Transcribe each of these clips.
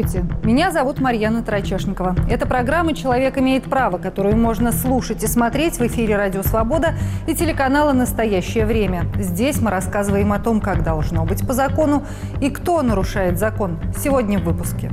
Здравствуйте, меня зовут Марьяна Тарачешникова. Это программа «Человек имеет право», которую можно слушать и смотреть в эфире «Радио Свобода» и телеканала «Настоящее время». Здесь мы рассказываем о том, как должно быть по закону и кто нарушает закон. Сегодня в выпуске.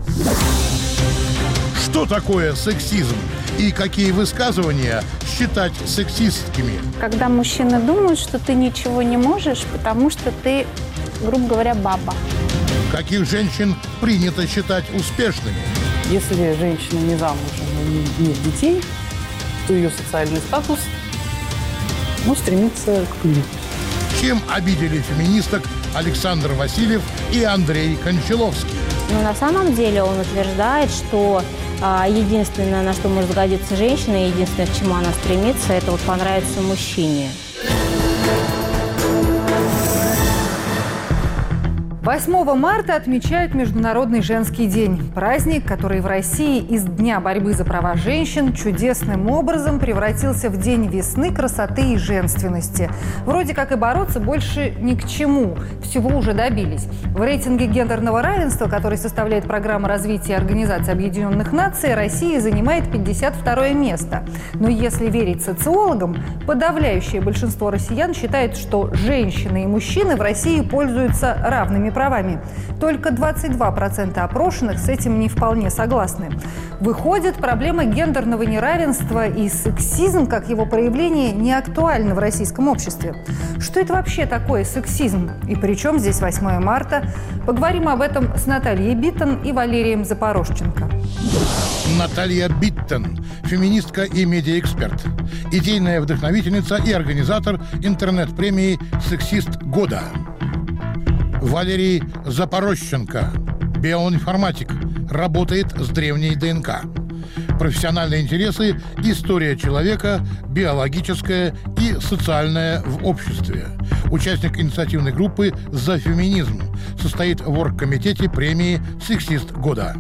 Что такое сексизм и какие высказывания считать сексистскими? Когда мужчины думают, что ты ничего не можешь, потому что ты, грубо говоря, баба. Каких женщин принято считать успешными? Если женщина не замужем и нет детей, то ее социальный статус стремится к пыли. Чем обидели феминисток Александр Васильев и Андрей Кончаловский? Но на самом деле он утверждает, что единственное, на что может сгодиться женщина, и единственное, к чему она стремится, это вот понравиться мужчине. 8 марта отмечают Международный женский день. Праздник, который в России из Дня борьбы за права женщин чудесным образом превратился в день весны, красоты и женственности. Вроде как и бороться больше ни к чему. Всего уже добились. В рейтинге гендерного равенства, который составляет программа развития Организации Объединенных Наций, Россия занимает 52-е место. Но если верить социологам, подавляющее большинство россиян считает, что женщины и мужчины в России пользуются равными правами. Только 22% опрошенных с этим не вполне согласны. Выходит, проблема гендерного неравенства и сексизм, как его проявление, не актуальны в российском обществе. Что это вообще такое сексизм? И при чем здесь 8 марта? Поговорим об этом с Натальей Биттон и Валерием Запорожченко. Наталья Биттон – феминистка и медиаэксперт, идейная вдохновительница и организатор интернет-премии «Сексист года». Валерий Запорожченко, биоинформатик, работает с древней ДНК. Профессиональные интересы – история человека, биологическая и социальная в обществе. Участник инициативной группы «За феминизм». Состоит в оргкомитете премии «Сексист года».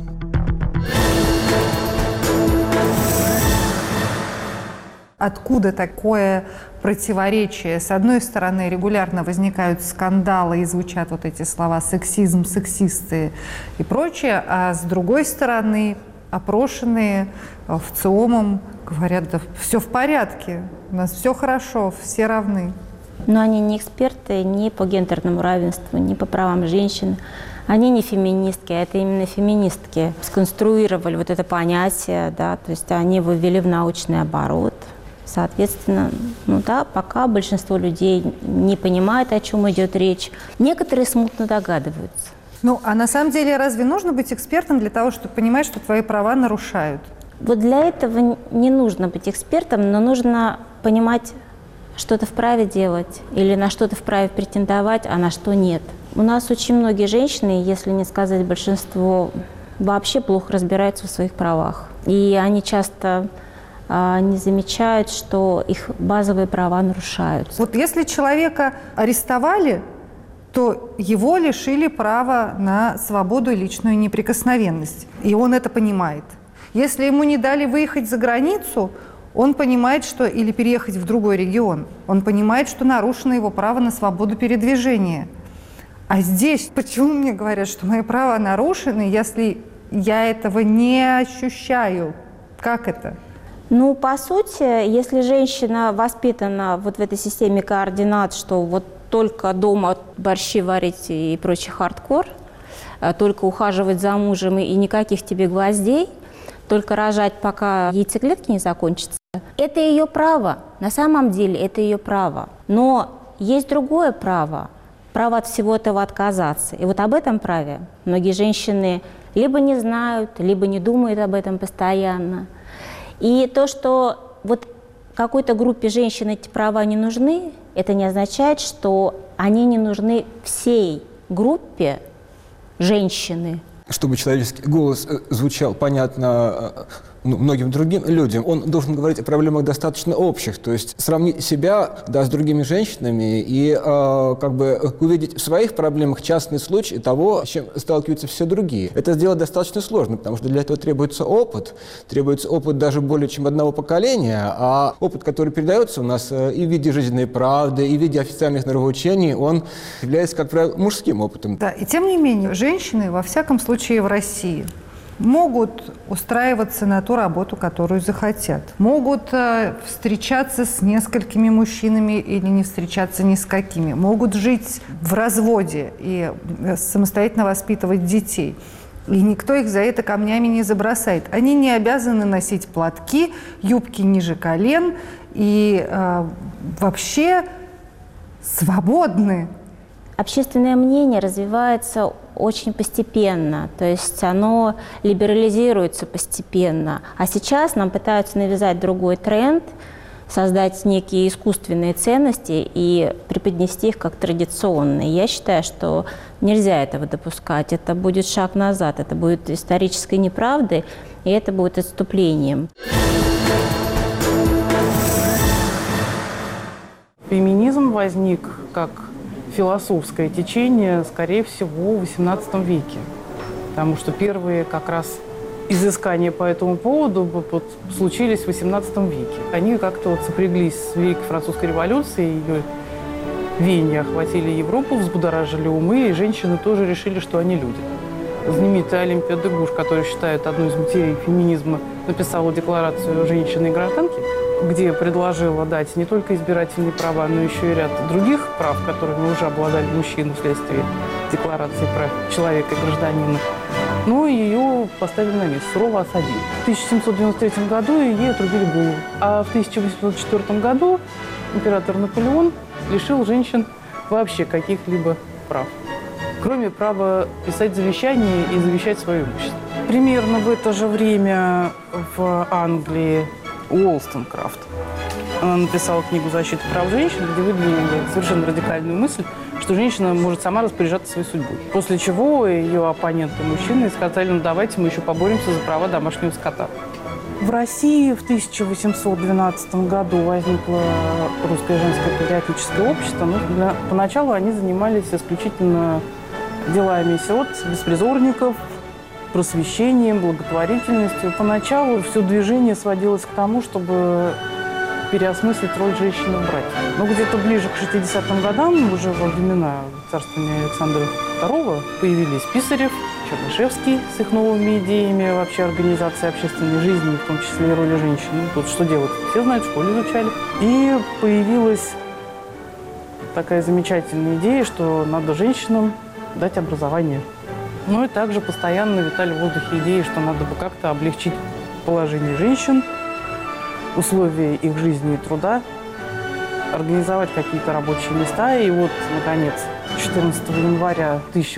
Откуда такое противоречие? С одной стороны, регулярно возникают скандалы и звучат вот эти слова «сексизм», «сексисты» и прочее, а с другой стороны, опрошенные в ЦИОМом говорят: да все в порядке, у нас все хорошо, все равны. Но они не эксперты ни по гендерному равенству, ни по правам женщин. Они не феминистки, а это именно феминистки сконструировали вот это понятие, да, то есть они его ввели в научный оборот. Соответственно, пока большинство людей не понимает, о чем идет речь, некоторые смутно догадываются. А на самом деле разве нужно быть экспертом для того, чтобы понимать, что твои права нарушают? Вот для этого не нужно быть экспертом, но нужно понимать, что ты вправе делать или на что ты вправе претендовать, а на что нет. У нас очень многие женщины, если не сказать большинство, вообще плохо разбираются в своих правах. И они часто не замечают, что их базовые права нарушаются. Вот если человека арестовали, то его лишили права на свободу и личную неприкосновенность. И он это понимает. Если ему не дали выехать за границу, он понимает, что или переехать в другой регион, он понимает, что нарушено его право на свободу передвижения. А здесь почему мне говорят, что мои права нарушены, если я этого не ощущаю? Как это? По сути, если женщина воспитана вот в этой системе координат, что вот только дома борщи варить и прочий хардкор, только ухаживать за мужем и никаких тебе гвоздей, только рожать, пока яйцеклетки не закончатся, это ее право. На самом деле это ее право. Но есть другое право. Право от всего этого отказаться. И вот об этом праве многие женщины либо не знают, либо не думают об этом постоянно. И то, что вот какой-то группе женщин эти права не нужны, это не означает, что они не нужны всей группе женщины. Чтобы человеческий голос звучал понятно многим другим людям. Он должен говорить о проблемах достаточно общих, то есть сравнить себя, да, с другими женщинами и как бы увидеть в своих проблемах частный случай того, с чем сталкиваются все другие. Это сделать достаточно сложно, потому что для этого требуется опыт даже более чем одного поколения, а опыт, который передается у нас и в виде жизненной правды, и в виде официальных нравоучений, он является, как правило, мужским опытом. Да, и тем не менее, женщины, во всяком случае в России, могут устраиваться на ту работу, которую захотят. Могут встречаться с несколькими мужчинами или не встречаться ни с какими. Могут жить в разводе и самостоятельно воспитывать детей. И никто их за это камнями не забросает. Они не обязаны носить платки, юбки ниже колен и вообще свободны. Общественное мнение развивается очень постепенно, то есть оно либерализируется постепенно. А сейчас нам пытаются навязать другой тренд, создать некие искусственные ценности и преподнести их как традиционные. Я считаю, что нельзя этого допускать. Это будет шаг назад, это будет исторической неправдой, и это будет отступлением. Феминизм возник как философское течение, скорее всего, в XVIII веке. Потому что первые как раз изыскания по этому поводу случились в XVIII веке. Они как-то сопряглись с Великой Французской революцией, ее веяния охватили Европу, взбудоражили умы, и женщины тоже решили, что они люди. Знаменитая Олимпия де Гуш, которую считают одной из матерей феминизма, написала декларацию женщины и гражданки, где предложила дать не только избирательные права, но еще и ряд других прав, которыми уже обладали мужчины вследствие декларации прав человека и гражданина. Но ее поставили на место, сурово осадили. В 1793 году ей отрубили голову. А в 1804 году император Наполеон лишил женщин вообще каких-либо прав, кроме права писать завещание и завещать свое имущество. Примерно в это же время в Англии Уолстонкрафт написала книгу «Защита прав женщин», где выдвинула совершенно радикальную мысль, что женщина может сама распоряжаться своей судьбой. После чего ее оппоненты мужчины сказали: ну давайте мы еще поборемся за права домашнего скота. В России в 1812 году возникло Русское женское патриотическое общество. Но поначалу они занимались исключительно делами сирот, беспризорников, просвещением, благотворительностью. Поначалу все движение сводилось к тому, чтобы переосмыслить роль женщины в браке. Но где-то ближе к 60-м годам, уже во времена царствования Александра II, появились Писарев, Чернышевский с их новыми идеями вообще организации общественной жизни, в том числе и роли женщин. Тут что делать? Все знают, в школе изучали. И появилась такая замечательная идея, что надо женщинам дать образование. Ну и также постоянно витали в воздухе идеи, что надо бы как-то облегчить положение женщин, условия их жизни и труда, организовать какие-то рабочие места. И вот, наконец, 14 января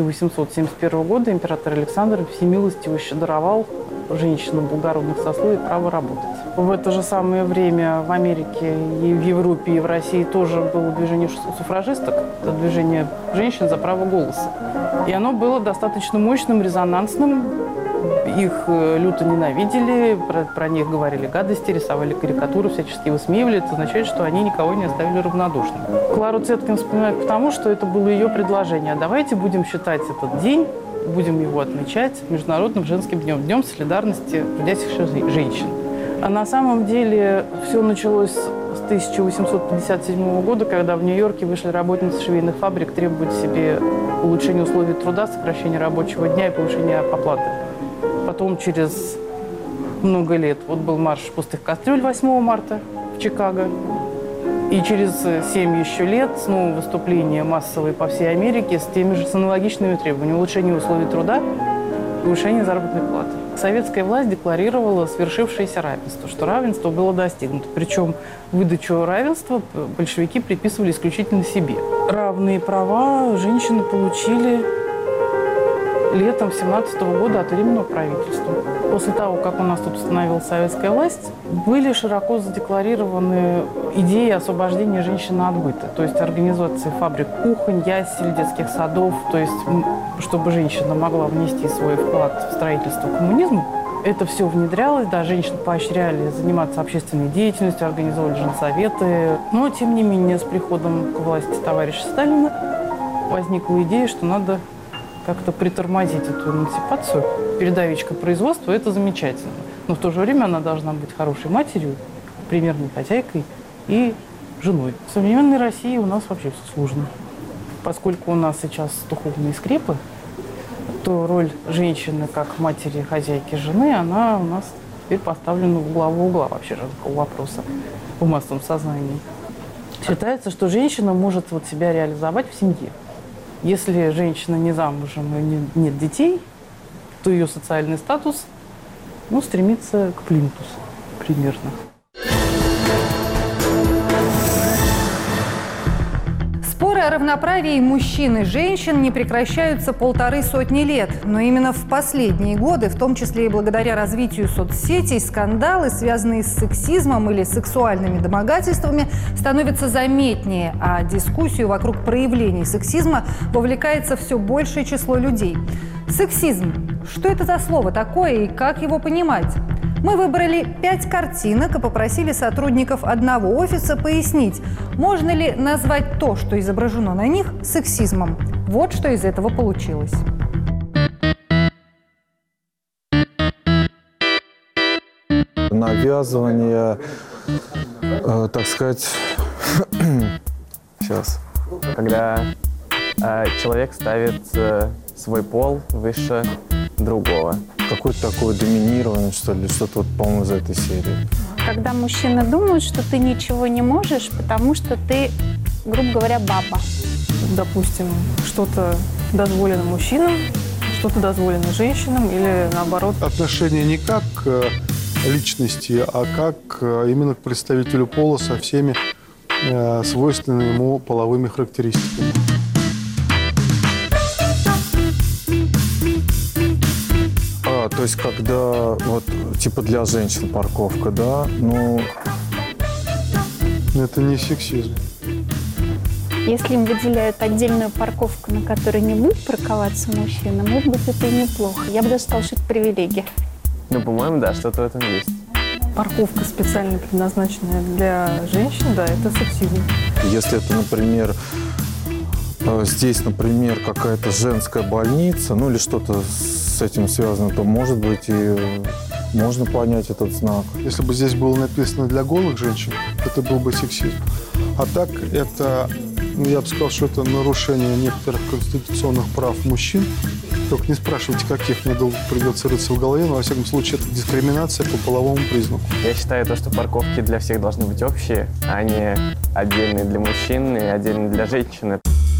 1871 года император Александр всемилостиво даровал женщинам благородных сословий право работать. В это же самое время в Америке, и в Европе, и в России тоже было движение суфражисток, это движение женщин за право голоса. И оно было достаточно мощным, резонансным. Их люто ненавидели, про них говорили гадости, рисовали карикатуры, всячески высмеивали. Это означает, что они никого не оставили равнодушным. Клару Цеткин вспоминает потому, что это было ее предложение. Давайте будем считать этот день, будем его отмечать Международным женским днем, Днем солидарности трудящихся женщин. А на самом деле все началось с 1857 года, когда в Нью-Йорке вышли работницы швейных фабрик требовать себе улучшения условий труда, сокращения рабочего дня и повышения оплаты. Потом через много лет вот был марш пустых кастрюль 8 марта в Чикаго. И через 7 еще лет снова выступления массовые по всей Америке с теми же аналогичными требованиями: улучшения условий труда, повышения заработной платы. Советская власть декларировала свершившееся равенство, что равенство было достигнуто. Причем выдачу равенства большевики приписывали исключительно себе. Равные права женщины получили летом 1917 года от Временного правительства. После того, как у нас тут установилась советская власть, были широко задекларированы идеи освобождения женщины от быта. То есть организация фабрик, кухонь, ясель, детских садов. То есть чтобы женщина могла внести свой вклад в строительство коммунизма, это все внедрялось, да, женщин поощряли заниматься общественной деятельностью, организовывали женсоветы. Но, тем не менее, с приходом к власти товарища Сталина возникла идея, что надо как-то притормозить эту эмансипацию. Передовичка производства – это замечательно. Но в то же время она должна быть хорошей матерью, примерной хозяйкой и женой. В современной России у нас вообще все сложно. Поскольку у нас сейчас духовные скрепы, то роль женщины как матери, хозяйки, жены, она у нас теперь поставлена в главу угла вообще женского вопроса в массовом сознании. Считается, что женщина может вот себя реализовать в семье. Если женщина не замужем и нет детей, то ее социальный статус стремится к плинтусу примерно. Споры о равноправии мужчин и женщин не прекращаются 150 лет. Но именно в последние годы, в том числе и благодаря развитию соцсетей, скандалы, связанные с сексизмом или сексуальными домогательствами, становятся заметнее, а дискуссию вокруг проявлений сексизма вовлекается все большее число людей. Сексизм. Что это за слово такое и как его понимать? Мы выбрали 5 картинок и попросили сотрудников одного офиса пояснить, можно ли назвать то, что изображено на них, сексизмом. Вот что из этого получилось. Навязывание, так сказать, сейчас, когда человек ставит свой пол выше другого. Какое-то такое доминирование, что ли, что-то вот, по-моему, из этой серии. Когда мужчины думают, что ты ничего не можешь, потому что ты, грубо говоря, баба. Допустим, что-то дозволено мужчинам, что-то дозволено женщинам или наоборот. Отношение не как к личности, а как именно к представителю пола со всеми свойственными ему половыми характеристиками. То есть, когда вот типа для женщин парковка, да, это не сексизм. Если им выделяют отдельную парковку, на которой не будет парковаться мужчина, может быть, это и неплохо. Я бы даже сказала, что это привилегия. По-моему, да, что-то в этом есть. Парковка специально предназначенная для женщин, да, это сексизм. Если это, например, здесь, например, какая-то женская больница, или что-то с этим связано, то, может быть, и можно понять этот знак. Если бы здесь было написано «для голых женщин», это был бы сексизм. А так, это, я бы сказал, что это нарушение некоторых конституционных прав мужчин. Только не спрашивайте, каких, мне долго придется рыться в голове, но, во всяком случае, это дискриминация по половому признаку. Я считаю, что парковки для всех должны быть общие, а не отдельные для мужчин и отдельные для женщин.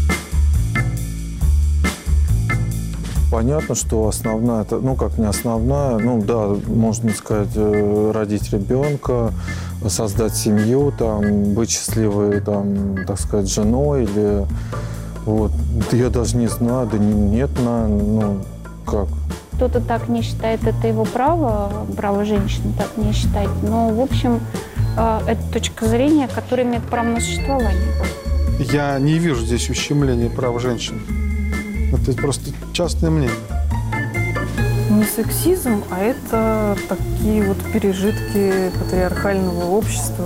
Понятно, что основная, как не основная, да, можно сказать, родить ребенка, создать семью, быть счастливой, так сказать, женой или я даже не знаю, нет, как. Кто-то так не считает, это его право женщины так не считать. Но, в общем, это точка зрения, которая имеет право на существование. Я не вижу здесь ущемления прав женщин. Это просто частное мнение. Не сексизм, а это такие пережитки патриархального общества.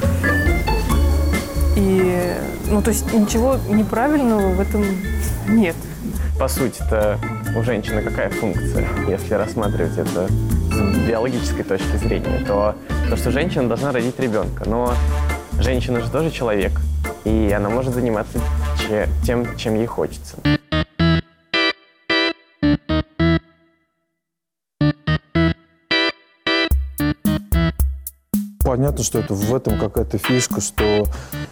И, то есть ничего неправильного в этом нет. По сути-то у женщины какая функция, если рассматривать это с биологической точки зрения, то что женщина должна родить ребенка. Но женщина же тоже человек, и она может заниматься тем, чем ей хочется. Понятно, что это в этом какая-то фишка, что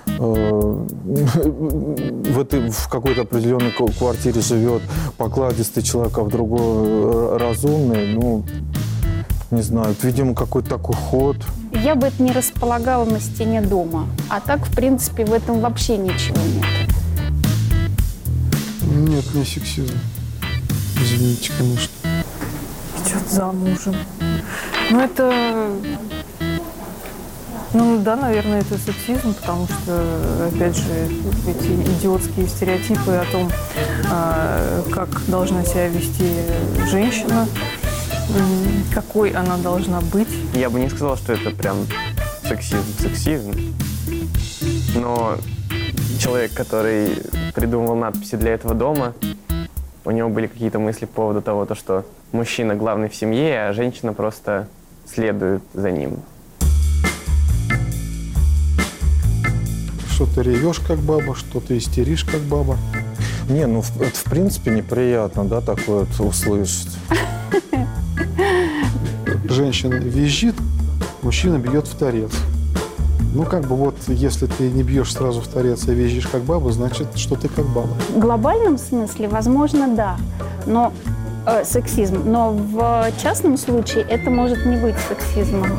в какой-то определенной квартире живет покладистый человек, а в другой разумный. Не знаю, это, видимо, какой-то такой ход. Я бы это не располагала на стене дома. А так, в принципе, в этом вообще ничего нет. Нет, не сексизм. Извините, конечно. Идет замужем. Это... да, наверное, это сексизм, потому что, опять же, эти идиотские стереотипы о том, как должна себя вести женщина, Какой она должна быть? Я бы не сказал, что это прям сексизм. Но человек, который придумал надписи для этого дома, у него были какие-то мысли по поводу того, что мужчина главный в семье, а женщина просто следует за ним. Что ты ревешь как баба, что ты истеришь как баба. Не, ну это в принципе неприятно, да, такое вот услышать. Женщина визжит, мужчина бьет в торец. Ну, как бы вот, если ты не бьешь сразу в торец, а визжишь как баба, значит, что ты как баба. В глобальном смысле, возможно, да, но сексизм. Но в частном случае это может не быть сексизмом.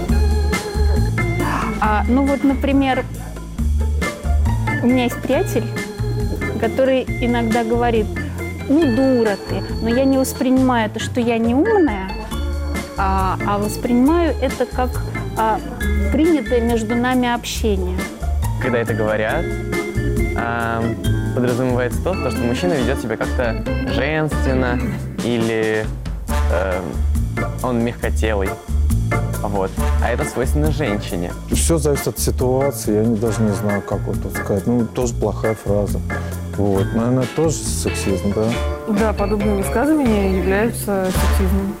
Ну вот, например, у меня есть приятель, который иногда говорит: ну, дура ты, но я не воспринимаю это, что я не умная, а воспринимаю это как принятое между нами общение. Когда это говорят, подразумевается то, что мужчина ведет себя как-то женственно или он мягкотелый. Вот. А это свойственно женщине. Все зависит от ситуации, я даже не знаю, как вот тут сказать. Ну, тоже плохая фраза. Вот. Наверное, тоже сексизм, да? Да, подобные высказывания являются сексизмом.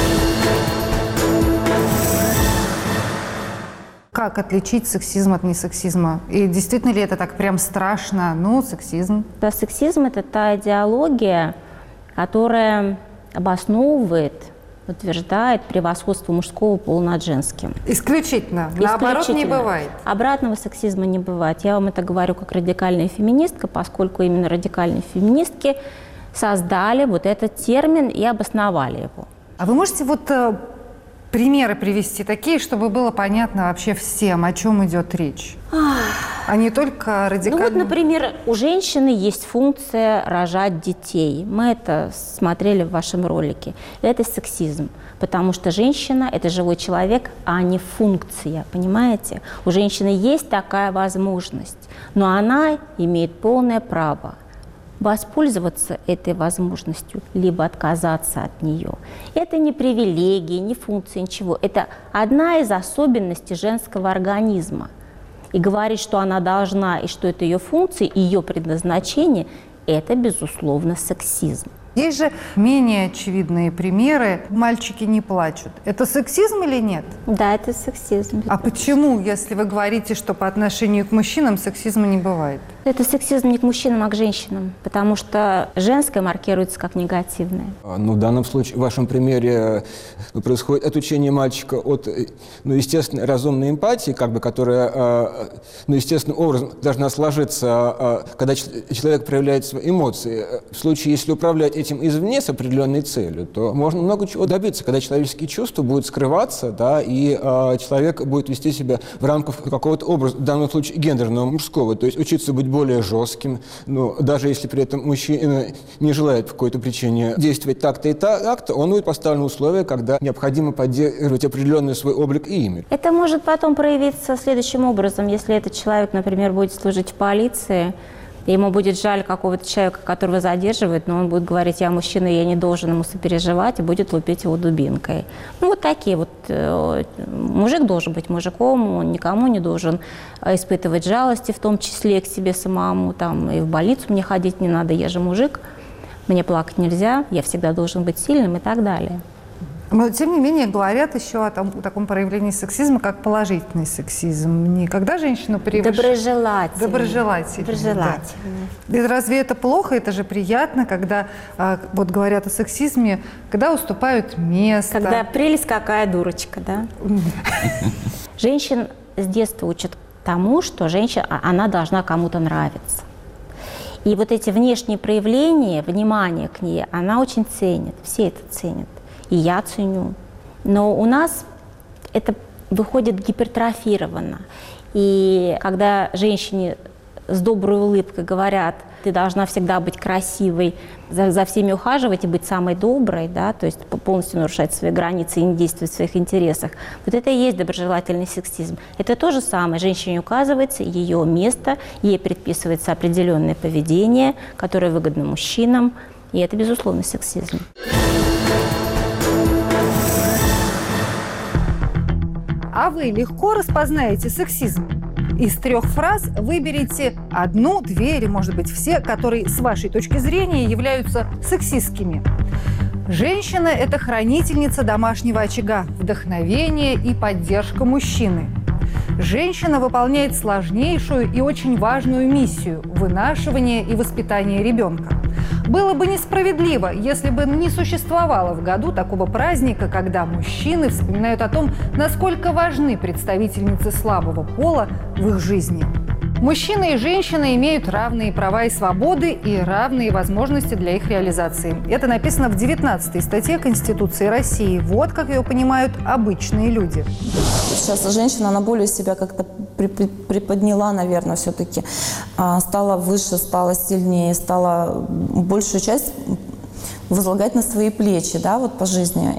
Как отличить сексизм от несексизма? И действительно ли это так прям страшно? Ну, сексизм. Да, сексизм – это та идеология, которая обосновывает, утверждает превосходство мужского пола над женским. Исключительно. Наоборот, не бывает. Обратного сексизма не бывает. Я вам это говорю как радикальная феминистка, поскольку именно радикальные феминистки создали вот этот термин и обосновали его. А вы можете вот примеры привести такие, чтобы было понятно вообще всем, о чем идет речь? А не только радикально. Ну вот, например, у женщины есть функция рожать детей. Мы это смотрели в вашем ролике. Это сексизм, потому что женщина – это живой человек, а не функция, понимаете? У женщины есть такая возможность, но она имеет полное право воспользоваться этой возможностью, либо отказаться от нее. Это не привилегия, не функция, ничего. Это одна из особенностей женского организма. И говорить, что она должна, и что это ее функция, ее предназначение, это, безусловно, сексизм. Есть же менее очевидные примеры. Мальчики не плачут. Это сексизм или нет? Да, это сексизм. А почему, если вы говорите, что по отношению к мужчинам сексизма не бывает? Это сексизм не к мужчинам, а к женщинам, потому что женское маркируется как негативное. Ну, в данном случае, в вашем примере, происходит отучение мальчика от, естественно, разумной эмпатии, как бы, которая, естественным образом должна сложиться, когда человек проявляет свои эмоции. В случае, если управлять этим извне с определенной целью, то можно много чего добиться, когда человеческие чувства будут скрываться, да, и человек будет вести себя в рамках какого-то образа, в данном случае гендерного, мужского, то есть учиться быть более жестким, но даже если при этом мужчина не желает по какой-то причине действовать так-то и так-то, он будет поставлен в условия, когда необходимо поддерживать определенный свой облик и имидж. Это может потом проявиться следующим образом, если этот человек, например, будет служить в полиции, ему будет жаль какого-то человека, которого задерживают, но он будет говорить: я мужчина, я не должен ему сопереживать, и будет лупить его дубинкой. Ну, вот такие вот. Мужик должен быть мужиком, он никому не должен испытывать жалости, в том числе к себе самому. Там, и в больницу мне ходить не надо, я же мужик, мне плакать нельзя, я всегда должен быть сильным и так далее. Но, тем не менее, говорят еще о таком проявлении сексизма, как положительный сексизм. Не когда женщину превышают. Доброжелательный. Да. И разве это плохо? Это же приятно, когда вот говорят о сексизме, когда уступают место. Когда прелесть какая дурочка, да? Женщин с детства учат тому, что женщина, она должна кому-то нравиться. И вот эти внешние проявления, внимание к ней, она очень ценит, все это ценят. И я ценю. Но у нас это выходит гипертрофированно. И когда женщине с доброй улыбкой говорят: ты должна всегда быть красивой, за всеми ухаживать и быть самой доброй, да, то есть полностью нарушать свои границы и не действовать в своих интересах, вот это и есть доброжелательный сексизм. Это то же самое. Женщине указывается ее место, ей предписывается определенное поведение, которое выгодно мужчинам, и это, безусловно, сексизм. вы легко распознаете сексизм? Из 3 фраз выберите 1, 2 или, может быть, все, которые с вашей точки зрения являются сексистскими. Женщина – это хранительница домашнего очага, вдохновение и поддержка мужчины. Женщина выполняет сложнейшую и очень важную миссию – вынашивание и воспитание ребенка. Было бы несправедливо, если бы не существовало в году такого праздника, когда мужчины вспоминают о том, насколько важны представительницы слабого пола в их жизни. Мужчины и женщины имеют равные права и свободы и равные возможности для их реализации. Это написано в 19-й статье Конституции России. Вот как ее понимают обычные люди. Сейчас женщина, она более себя как-то приподняла, наверное, все-таки. Стала выше, стала сильнее, стала большую часть возлагать на свои плечи, да, вот по жизни.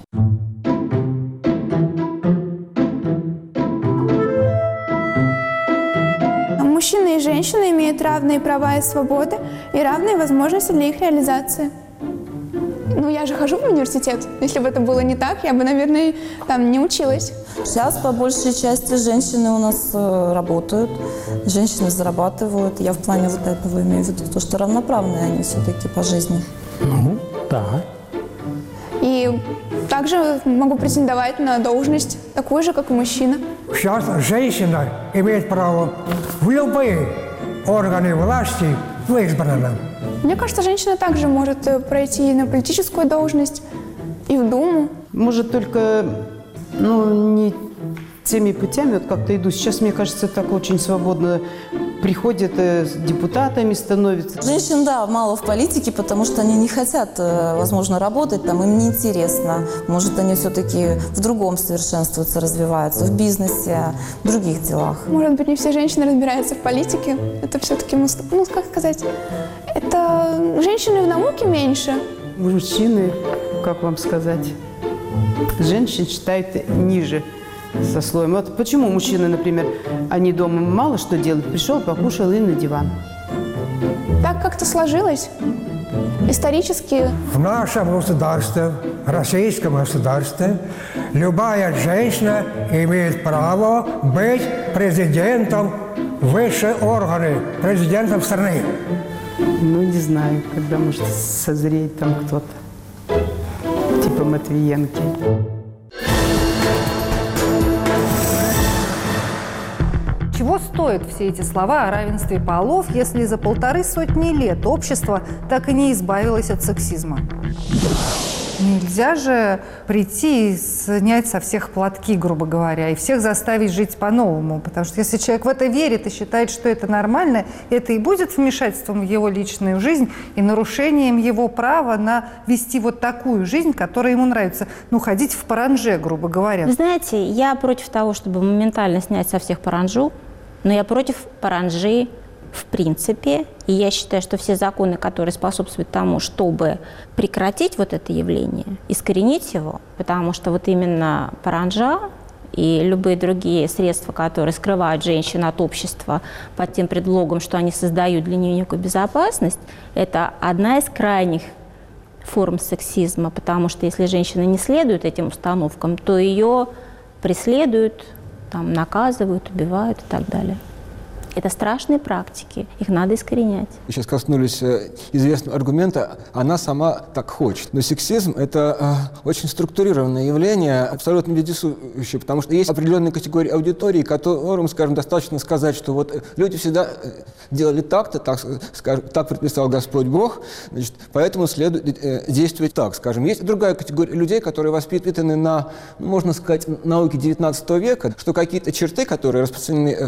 Мужчины и женщины имеют равные права и свободы и равные возможности для их реализации. Ну, я же хожу в университет. Если бы это было не так, я бы, наверное, там не училась. Сейчас, по большей части, женщины у нас работают, женщины зарабатывают. Я в плане вот этого имею в виду, то, что равноправные они все-таки по жизни. Ну, да. И также могу претендовать на должность такую же, как и мужчина. Сейчас женщина имеет право в любые органы власти в избранном. Мне кажется, женщина также может пройти на политическую должность и в Думу. Может, только не теми путями, вот как-то иду. Сейчас, мне кажется, так очень свободно приходят, с депутатами становятся. Женщин, да, мало в политике, потому что они не хотят, возможно, работать там, им неинтересно. Может, они все-таки в другом совершенствуются, развиваются, в бизнесе, в других делах. Может быть, не все женщины разбираются в политике. Это все-таки, как сказать, это женщины в науке меньше. Мужчины, как вам сказать, женщин считают ниже со слоем. Вот почему мужчины, например, они дома мало что делают, пришел, покушал и на диван. Так как-то сложилось. Исторически. В нашем государстве, российском государстве, любая женщина имеет право быть президентом высшей органы, президентом страны. Ну, не знаю, когда может созреть там кто-то, типа Матвиенки. Чего стоят все эти слова о равенстве полов, если за 150 лет общество так и не избавилось от сексизма? Нельзя же прийти и снять со всех платки, грубо говоря, и всех заставить жить по-новому. Потому что если человек в это верит и считает, что это нормально, это и будет вмешательством в его личную жизнь и нарушением его права на вести вот такую жизнь, которая ему нравится. Ну, ходить в паранже, грубо говоря. Вы знаете, я против того, чтобы моментально снять со всех паранжу, но я против паранжи в принципе. И я считаю, что все законы, которые способствуют тому, чтобы прекратить вот это явление, искоренить его, потому что вот именно паранжа и любые другие средства, которые скрывают женщин от общества под тем предлогом, что они создают для нее некую безопасность, это одна из крайних форм сексизма, потому что если женщина не следует этим установкам, то ее преследуют, там, наказывают, убивают и так далее. Это страшные практики, их надо искоренять. Вы сейчас коснулись известного аргумента «она сама так хочет». Но сексизм – это очень структурированное явление, абсолютно вездесущее, потому что есть определенные категории аудитории, которым, скажем, достаточно сказать, что вот люди всегда делали так-то, так предписал Господь Бог, значит, поэтому следует действовать так, скажем. Есть другая категория людей, которые воспитаны на, можно сказать, науке XIX века, что какие-то черты, которые распространены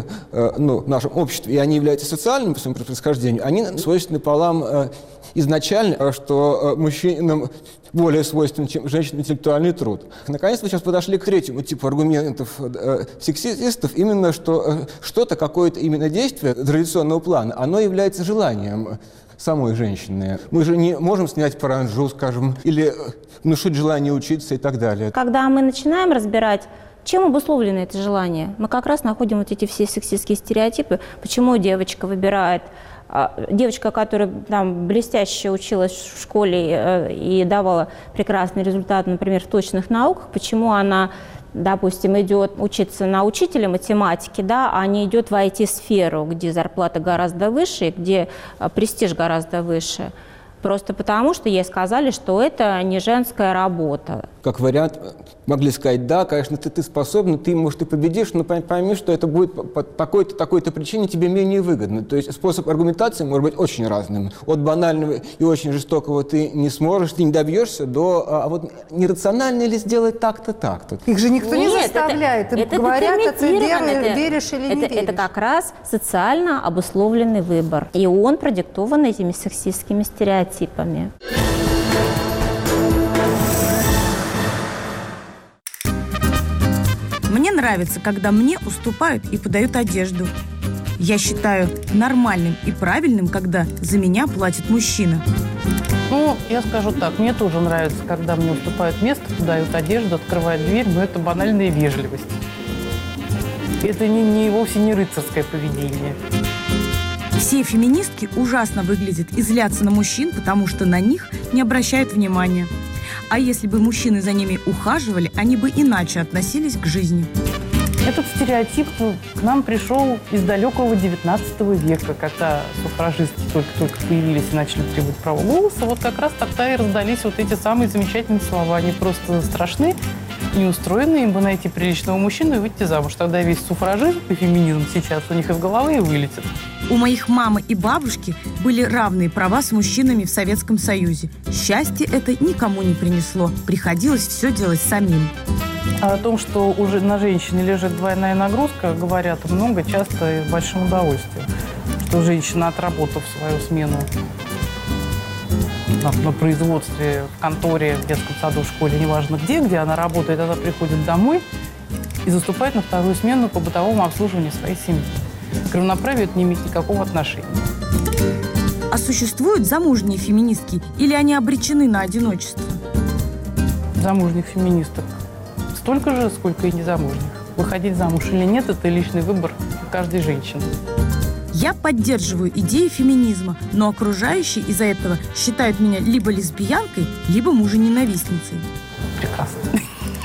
в нашем обществе, и они являются социальными по своему происхождению, они свойственны полам изначально, что мужчинам более свойственен, чем женщинам, интеллектуальный труд. Наконец, мы сейчас подошли к третьему типу аргументов сексистов, именно что что-то, какое-то именно действие традиционного плана, оно является желанием самой женщины. Мы же не можем снять паранжу, скажем, или внушить желание учиться и так далее. Когда мы начинаем разбирать, чем обусловлено это желание, мы как раз находим вот эти все сексистские стереотипы, почему девочка выбирает, девочка, которая там блестяще училась в школе и давала прекрасный результат, например, в точных науках, почему она допустим, идет учиться на учителя математики, да, а не идет в IT-сферу, где зарплата гораздо выше, где престиж гораздо выше. Просто потому, что ей сказали, что это не женская работа. Как вариант, могли сказать, да, конечно, ты способна, ты, может, и победишь, но пойми, что это будет по такой-то причине тебе менее выгодно. То есть способ аргументации может быть очень разным. От банального и очень жестокого ты не сможешь, ты не добьешься, до а вот нерационально ли сделать так-то, так-то. Их же никто не заставляет, им говорят, а ты веришь или не веришь. Это как раз социально обусловленный выбор, и он продиктован этими сексистскими стереотипами. Мне нравится, когда мне уступают и подают одежду. Я считаю нормальным и правильным, когда за меня платит мужчина. Ну, я скажу так, мне тоже нравится, когда мне уступают место, подают одежду, открывают дверь, но это банальная вежливость. Это вовсе не рыцарское поведение. Все феминистки ужасно выглядят и злятся на мужчин, потому что на них не обращают внимания. А если бы мужчины за ними ухаживали, они бы иначе относились к жизни. Этот стереотип к нам пришел из далекого XIX века, когда суфражистки только появились и начали требовать права голоса. Вот как раз тогда и раздались вот эти самые замечательные слова. Они просто страшны, неустроены, им бы найти приличного мужчину и выйти замуж. Тогда весь суфражизм и феминизм сейчас у них из головы и вылетит. У моих мамы и бабушки были равные права с мужчинами в Советском Союзе. Счастье это никому не принесло. Приходилось все делать самим. А о том, что уже на женщине лежит двойная нагрузка, говорят много, часто и с большим удовольствием. Что женщина, отработав свою смену на производстве, в конторе, в детском саду, в школе, неважно где она работает, она приходит домой и заступает на вторую смену по бытовому обслуживанию своей семьи. К равноправию это не имеет никакого отношения. А существуют замужние феминистки или они обречены на одиночество? Замужних феминисток столько же, сколько и незамужних. Выходить замуж или нет – это личный выбор каждой женщины. Я поддерживаю идеи феминизма, но окружающие из-за этого считают меня либо лесбиянкой, либо мужененавистницей. Прекрасно.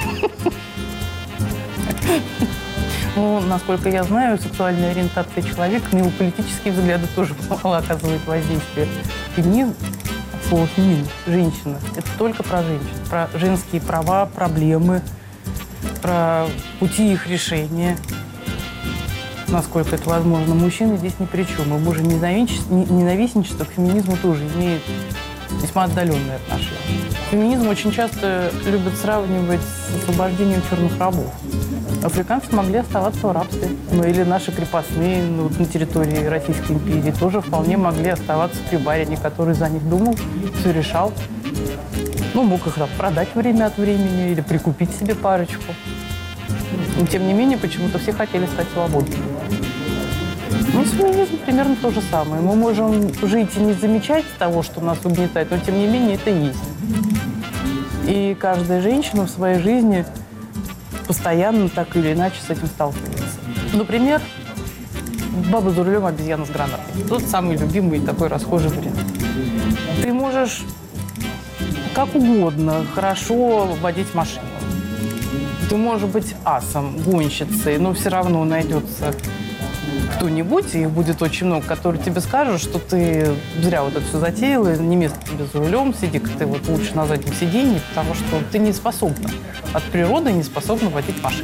Ну, насколько я знаю, сексуальная ориентация человека на его политические взгляды тоже мало оказывает воздействие. Феминизм, слово феминизм, женщина, это только про женщин, про женские права, проблемы, про пути их решения. Насколько это возможно, мужчины здесь ни при чем. И мужененавистничество к феминизму тоже имеет весьма отдаленные отношения. Феминизм очень часто любят сравнивать с освобождением черных рабов. Африканцы могли оставаться в рабстве. Ну, или наши крепостные на территории Российской империи тоже вполне могли оставаться при барине, который за них думал, все решал. Ну, мог их продать время от времени или прикупить себе парочку. Но, тем не менее, почему-то все хотели стать свободными. Ну, с феминизмом примерно то же самое. Мы можем жить и не замечать того, что нас угнетает, но, тем не менее, это есть. И каждая женщина в своей жизни постоянно так или иначе с этим сталкивается. Например, «Баба за рулем, обезьяна с гранатой». Тот самый любимый такой расхожий вариант. Ты можешь как угодно хорошо водить машину. Ты можешь быть асом, гонщицей, но все равно найдется кто-нибудь, и их будет очень много, которые тебе скажут, что ты зря вот это все затеяла, не место тебе за рулем, сиди-ка ты вот лучше на заднем сиденье, потому что ты не способна, от природы не способна водить машину.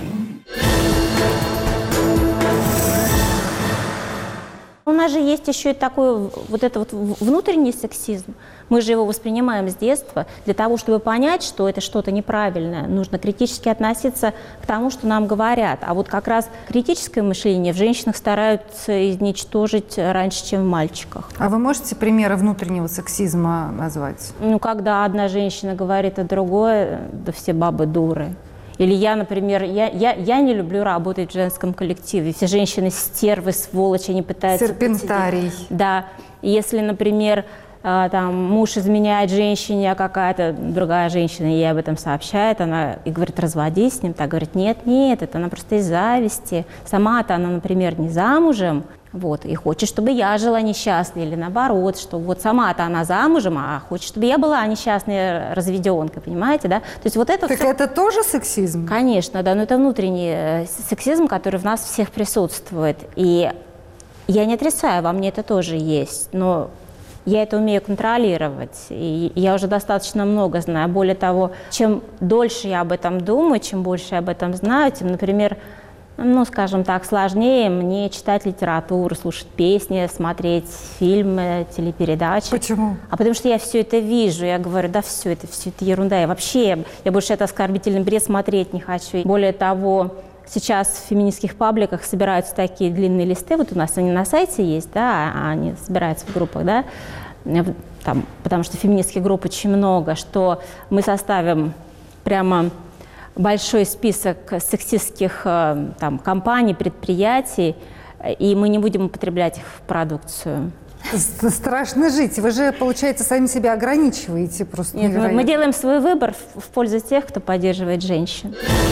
У нас же есть еще и такой вот этот вот внутренний сексизм. Мы же его воспринимаем с детства. Для того, чтобы понять, что это что-то неправильное, нужно критически относиться к тому, что нам говорят. А вот как раз критическое мышление в женщинах стараются изничтожить раньше, чем в мальчиках. А вы можете примеры внутреннего сексизма назвать? Ну, когда одна женщина говорит, а другое, да все бабы дуры. Или я, например, я не люблю работать в женском коллективе. Все женщины стервы, сволочи, они пытаются... Серпентарий. Да. Если, например, там, муж изменяет женщине, а какая-то другая женщина ей об этом сообщает, она и говорит, разводись с ним, так говорит, нет, это она просто из зависти. Сама-то она, например, не замужем, Вот, и хочет, чтобы я жила несчастной, или наоборот, что вот сама-то она замужем, а хочет, чтобы я была несчастной разведенкой, понимаете, да? То есть вот это... Так это тоже сексизм? Конечно, да, но это внутренний сексизм, который в нас всех присутствует. И я не отрицаю, во мне это тоже есть, но я это умею контролировать, и я уже достаточно много знаю. Более того, чем дольше я об этом думаю, чем больше я об этом знаю, тем, например, ну, скажем так, сложнее мне читать литературу, слушать песни, смотреть фильмы, телепередачи. Почему? А потому что я все это вижу, я говорю, да все это ерунда. Я больше это оскорбительный бред смотреть не хочу. Более того, сейчас в феминистских пабликах собираются такие длинные листы, вот у нас они на сайте есть, да, они собираются в группах, да, там, потому что феминистских групп очень много, что мы составим прямо большой список сексистских там, компаний, предприятий, и мы не будем употреблять их в продукцию. Страшно жить. Вы же, получается, сами себя ограничиваете просто. Нет, мы делаем свой выбор в пользу тех, кто поддерживает женщин.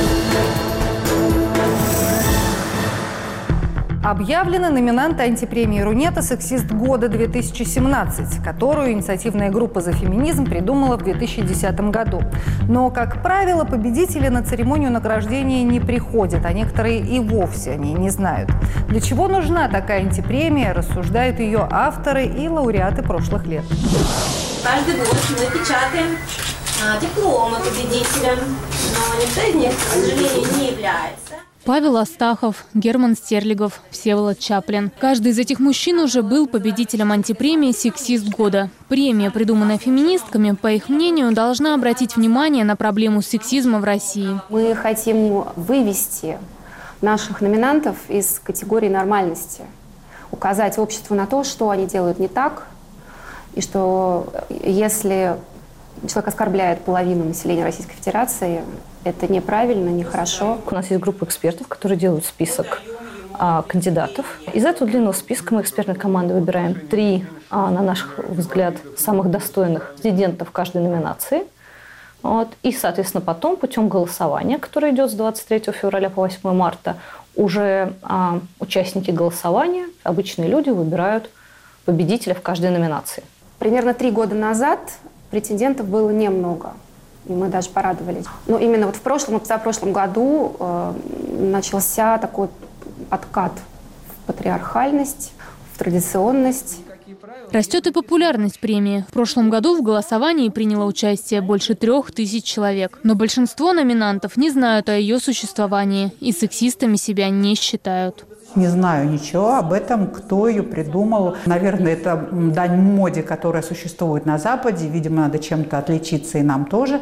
Объявлены номинанты антипремии Рунета «Сексист года-2017», которую инициативная группа «За феминизм» придумала в 2010 году. Но, как правило, победители на церемонию награждения не приходят, а некоторые и вовсе о ней не знают. Для чего нужна такая антипремия, рассуждают ее авторы и лауреаты прошлых лет. Каждый год мы печатаем дипломы победителям, но никто из них, к сожалению, не является. Павел Астахов, Герман Стерлигов, Всеволод Чаплин. Каждый из этих мужчин уже был победителем антипремии «Сексист года». Премия, придуманная феминистками, по их мнению, должна обратить внимание на проблему сексизма в России. Мы хотим вывести наших номинантов из категории нормальности, указать обществу на то, что они делают не так, и что если человек оскорбляет половину населения Российской Федерации, это неправильно, нехорошо. У нас есть группа экспертов, которые делают список кандидатов. Из этого длинного списка мы экспертной командой выбираем 3, на наш взгляд, самых достойных претендентов каждой номинации. Вот. И, соответственно, потом путем голосования, которое идет с 23 февраля по 8 марта, уже участники голосования, обычные люди, выбирают победителя в каждой номинации. Примерно 3 года назад претендентов было немного. И мы даже порадовались. Но именно вот в прошлом и позапрошлом году начался такой откат в патриархальность, в традиционность. Растет и популярность премии. В прошлом году в голосовании приняло участие больше 3000 человек. Но большинство номинантов не знают о ее существовании и сексистами себя не считают. Не знаю ничего об этом, кто ее придумал. Наверное, это дань моде, которая существует на Западе. Видимо, надо чем-то отличиться и нам тоже.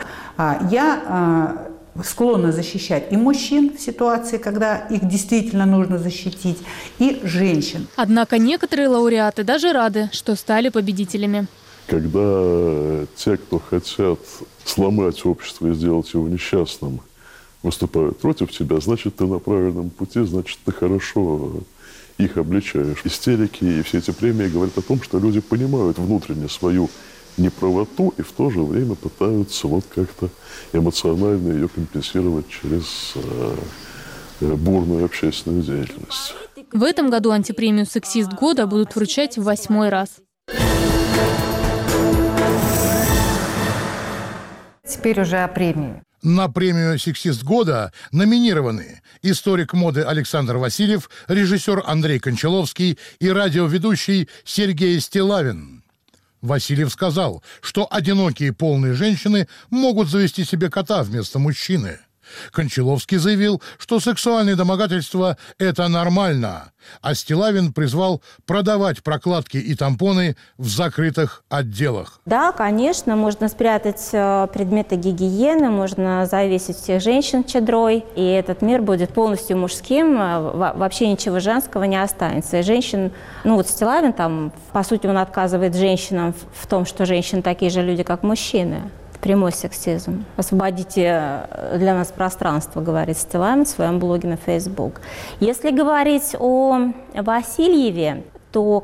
Я склонна защищать и мужчин в ситуации, когда их действительно нужно защитить, и женщин. Однако некоторые лауреаты даже рады, что стали победителями. Когда те, кто хотят сломать общество и сделать его несчастным, выступают против тебя, значит, ты на правильном пути, значит, ты хорошо их обличаешь. Истерики и все эти премии говорят о том, что люди понимают внутренне свою неправоту и в то же время пытаются вот как-то эмоционально ее компенсировать через бурную общественную деятельность. В этом году антипремию «Сексист года» будут вручать в 8-й раз. Теперь уже о премии. На премию «Сексист года» номинированы историк моды Александр Васильев, режиссер Андрей Кончаловский и радиоведущий Сергей Стилавин. Васильев сказал, что одинокие полные женщины могут завести себе кота вместо мужчины. Кончаловский заявил, что сексуальные домогательства – это нормально, а Стилавин призвал продавать прокладки и тампоны в закрытых отделах. Да, конечно, можно спрятать предметы гигиены, можно завесить всех женщин чадрой, и этот мир будет полностью мужским, вообще ничего женского не останется. И женщин, ну вот Стилавин там, по сути, он отказывает женщинам в том, что женщины такие же люди, как мужчины. Прямой сексизм. Освободите для нас пространство, говорит Стилавин в своем блоге на Facebook. Если говорить о Васильеве, то,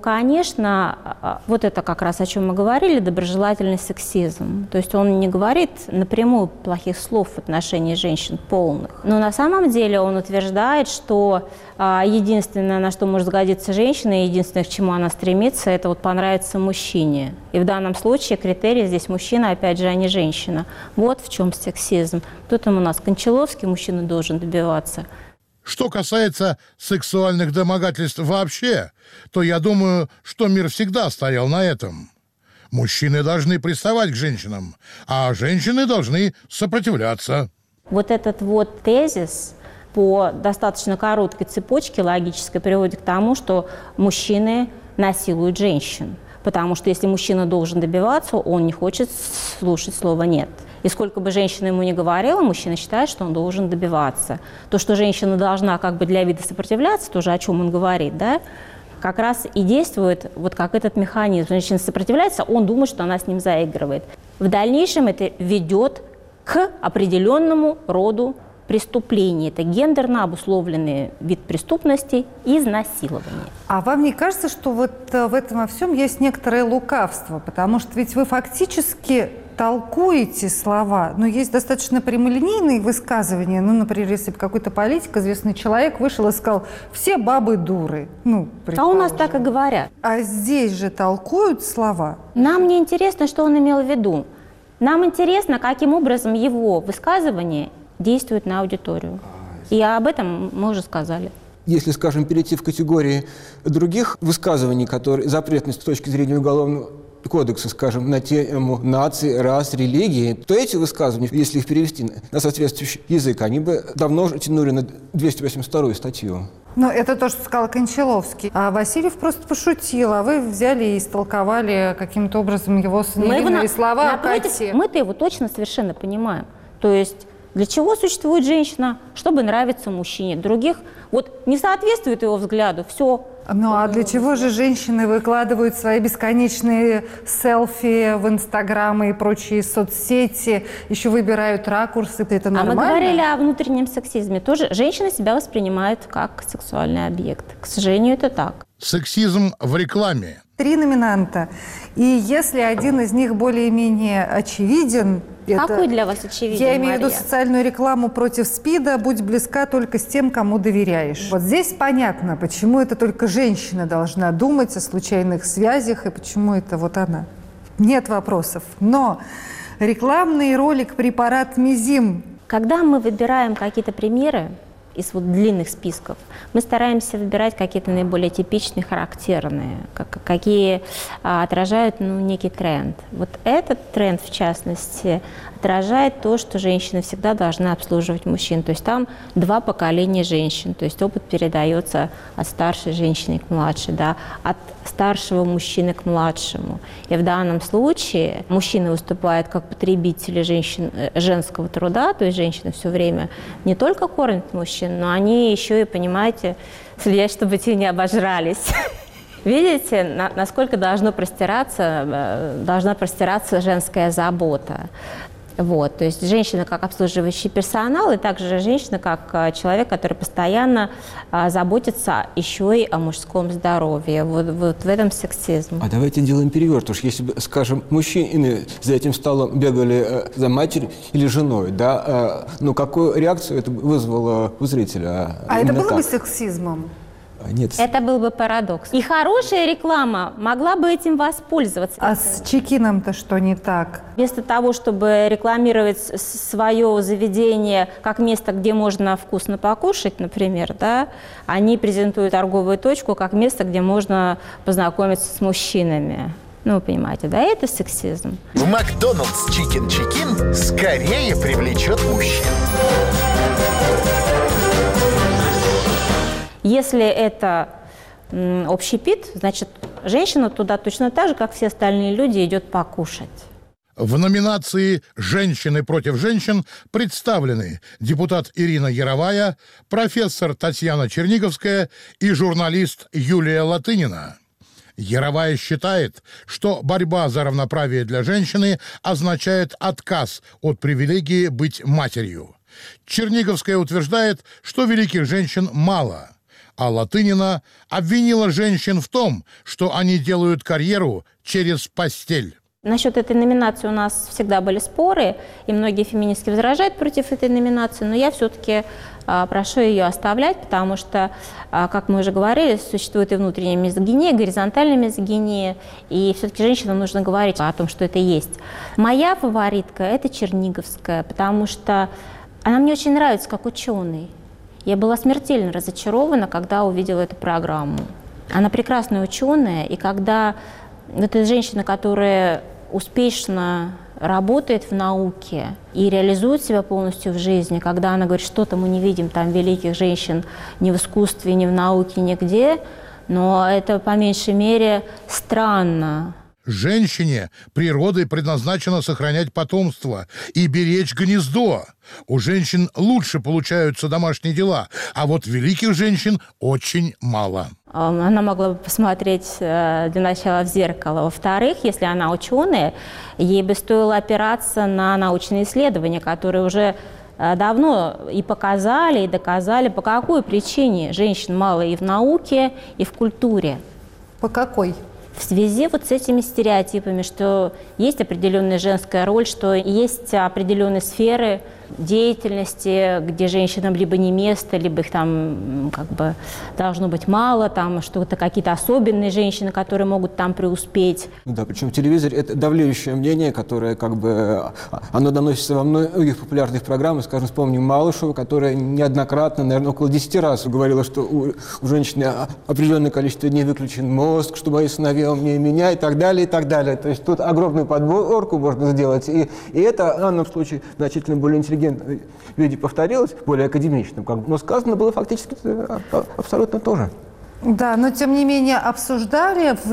конечно, вот это как раз, о чем мы говорили, доброжелательный сексизм. То есть он не говорит напрямую плохих слов в отношении женщин полных. Но на самом деле он утверждает, что единственное, на что может сгодиться женщина, и единственное, к чему она стремится, это вот понравиться мужчине. И в данном случае критерий здесь мужчина, опять же, а не женщина. Вот в чем сексизм. Тут у нас Кончаловский, мужчина должен добиваться. Что касается сексуальных домогательств вообще, то я думаю, что мир всегда стоял на этом. Мужчины должны приставать к женщинам, а женщины должны сопротивляться. Вот этот вот тезис по достаточно короткой цепочке логической приводит к тому, что мужчины насилуют женщин. Потому что если мужчина должен добиваться, он не хочет слушать слово «нет». И сколько бы женщина ему ни говорила, мужчина считает, что он должен добиваться. То, что женщина должна как бы для вида сопротивляться, тоже о чем он говорит, да, как раз и действует вот как этот механизм. Женщина сопротивляется, он думает, что она с ним заигрывает. В дальнейшем это ведет к определенному роду преступлений. Это гендерно обусловленный вид преступности – изнасилование. А вам не кажется, что вот в этом во всем есть некоторое лукавство? Потому что ведь вы фактически толкуете слова, но есть достаточно прямолинейные высказывания. Ну, например, если бы какой-то политик, известный человек, вышел и сказал: «Все бабы дуры». Ну, а у нас так и говорят. А здесь же толкуют слова. Нам не интересно, что он имел в виду. Нам интересно, каким образом его высказывание действует на аудиторию. И об этом мы уже сказали. Если, скажем, перейти в категории других высказываний, которые запретны с точки зрения уголовного кодекса, скажем, на тему нации, рас, религии, то эти высказывания, если их перевести на соответствующий язык, они бы давно тянули на 282-ю статью. Ну, это то, что сказал Кончаловский. А Васильев просто пошутил, а вы взяли и истолковали каким-то образом его невинные слова о коте. Мы-то его точно совершенно понимаем. То есть для чего существует женщина? Чтобы нравиться мужчине. Других вот не соответствует его взгляду, все. Ну а для чего же женщины выкладывают свои бесконечные селфи в Инстаграм и прочие соцсети, еще выбирают ракурсы? Это нормально? А мы говорили о внутреннем сексизме. Тоже женщина себя воспринимает как сексуальный объект. К сожалению, это так. Сексизм в рекламе. 3 номинанта. И если один из них более-менее очевиден... Какой для вас очевиден, Я имею в виду Мария? социальную рекламу против СПИДа. Будь близка только с тем, кому доверяешь. Вот здесь понятно, почему это только женщина должна думать о случайных связях и почему это вот она. Нет вопросов. Но рекламный ролик «Препарат Мизим». Когда мы выбираем какие-то примеры из вот длинных списков, мы стараемся выбирать какие-то наиболее типичные, характерные, какие отражают некий тренд. Вот этот тренд, в частности, отражает то, что женщина всегда должна обслуживать мужчин. То есть там 2 поколения женщин, то есть опыт передается от старшей женщины к младшей, да, от старшего мужчины к младшему. И в данном случае мужчины выступают как потребители женского труда, то есть женщины все время не только кормят мужчин, но они еще и, понимаете, следят, чтобы те не обожрались. Видите, насколько должна простираться женская забота. Вот, то есть женщина как обслуживающий персонал, и также женщина как человек, который постоянно заботится еще и о мужском здоровье. Вот в этом сексизм. А давайте делаем переверт. Потому что если бы, скажем, мужчины за этим столом бегали за матерью или женой, да, ну какую реакцию это вызвало у зрителя? А это было бы сексизмом? Нет. Это был бы парадокс. И хорошая реклама могла бы этим воспользоваться. А с Чекином-то что не так? Вместо того, чтобы рекламировать свое заведение как место, где можно вкусно покушать, например, да, они презентуют торговую точку как место, где можно познакомиться с мужчинами. Ну, вы понимаете, да, это сексизм. В Макдональдс Чикен скорее привлечет мужчин. Если это общепит, значит, женщина туда точно так же, как все остальные люди, идет покушать. В номинации «Женщины против женщин» представлены депутат Ирина Яровая, профессор Татьяна Черниговская и журналист Юлия Латынина. Яровая считает, что борьба за равноправие для женщины означает отказ от привилегии быть матерью. Черниговская утверждает, что великих женщин мало. А Латынина обвинила женщин в том, что они делают карьеру через постель. Насчет этой номинации у нас всегда были споры, и многие феминистки возражают против этой номинации, но я все-таки прошу ее оставлять, потому что, как мы уже говорили, существует и внутренняя мизогиния, и горизонтальная мизогиния, и все-таки женщинам нужно говорить о том, что это есть. Моя фаворитка – это Черниговская, потому что она мне очень нравится как ученый. Я была смертельно разочарована, когда увидела эту программу. Она прекрасная ученая, и когда вот эта женщина, которая успешно работает в науке и реализует себя полностью в жизни, когда она говорит, что-то мы не видим там великих женщин ни в искусстве, ни в науке, нигде, но это по меньшей мере странно. Женщине природой предназначено сохранять потомство и беречь гнездо. У женщин лучше получаются домашние дела, а вот великих женщин очень мало. Она могла бы посмотреть для начала в зеркало. Во-вторых, если она ученая, ей бы стоило опираться на научные исследования, которые уже давно и показали, и доказали, по какой причине женщин мало и в науке, и в культуре. По какой? В связи вот с этими стереотипами, что есть определенная женская роль, что есть определенные сферы деятельности, где женщинам либо не место, либо их там как бы должно быть мало, там что-то какие-то особенные женщины, которые могут там преуспеть. Да, причем в телевизоре это давлеющее мнение, которое как бы оно доносится во многих популярных программах. Скажем, вспомним Малышеву, которая неоднократно, наверное, около 10 раз говорила, что у женщины определенное количество дней выключен мозг, что мои сыновья умнее меня и так далее, и так далее. То есть тут огромную подборку можно сделать. И это в данном случае значительно более интеллигентном виде повторилось, более академичным, но сказано было фактически абсолютно то же. Да, но тем не менее обсуждали в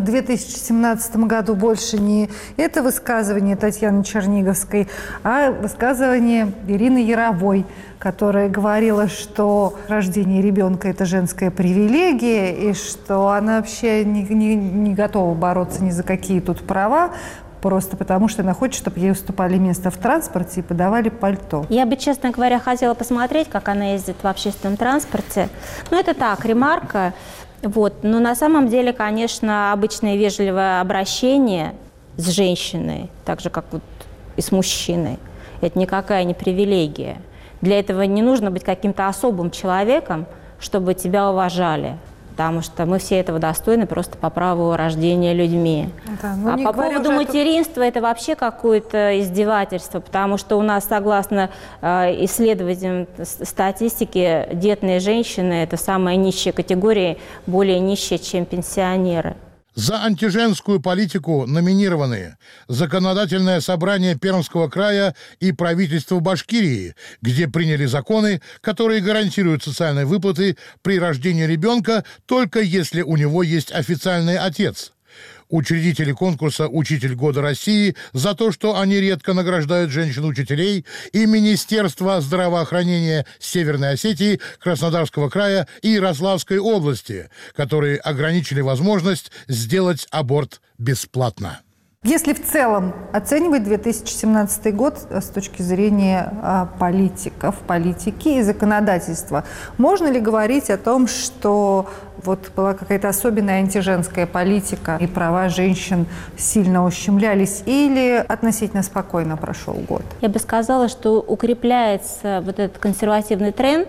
2017 году больше не это высказывание Татьяны Черниговской, а высказывание Ирины Яровой, которая говорила, что рождение ребенка – это женская привилегия, и что она вообще не готова бороться ни за какие тут права, просто потому что она хочет, чтобы ей уступали место в транспорте и подавали пальто. Я бы, честно говоря, хотела посмотреть, как она ездит в общественном транспорте. Ну, это так, ремарка. Вот. Но на самом деле, конечно, обычное вежливое обращение с женщиной, так же, как вот и с мужчиной, это никакая не привилегия. Для этого не нужно быть каким-то особым человеком, чтобы тебя уважали. Потому что мы все этого достойны просто по праву рождения людьми. Да, а по поводу материнства это вообще какое-то издевательство, потому что у нас, согласно исследованиям статистики, детные женщины – это самая нищая категория, более нищая, чем пенсионеры. За антиженскую политику номинированы Законодательное собрание Пермского края и правительство Башкирии, где приняли законы, которые гарантируют социальные выплаты при рождении ребенка только если у него есть официальный отец. Учредители конкурса «Учитель года России» за то, что они редко награждают женщин-учителей, и Министерство здравоохранения Северной Осетии, Краснодарского края и Ярославской области, которые ограничили возможность сделать аборт бесплатно. Если в целом оценивать 2017 год с точки зрения политиков, политики и законодательства, можно ли говорить о том, что вот была какая-то особенная антиженская политика и права женщин сильно ущемлялись, или относительно спокойно прошел год? Я бы сказала, что укрепляется вот этот консервативный тренд.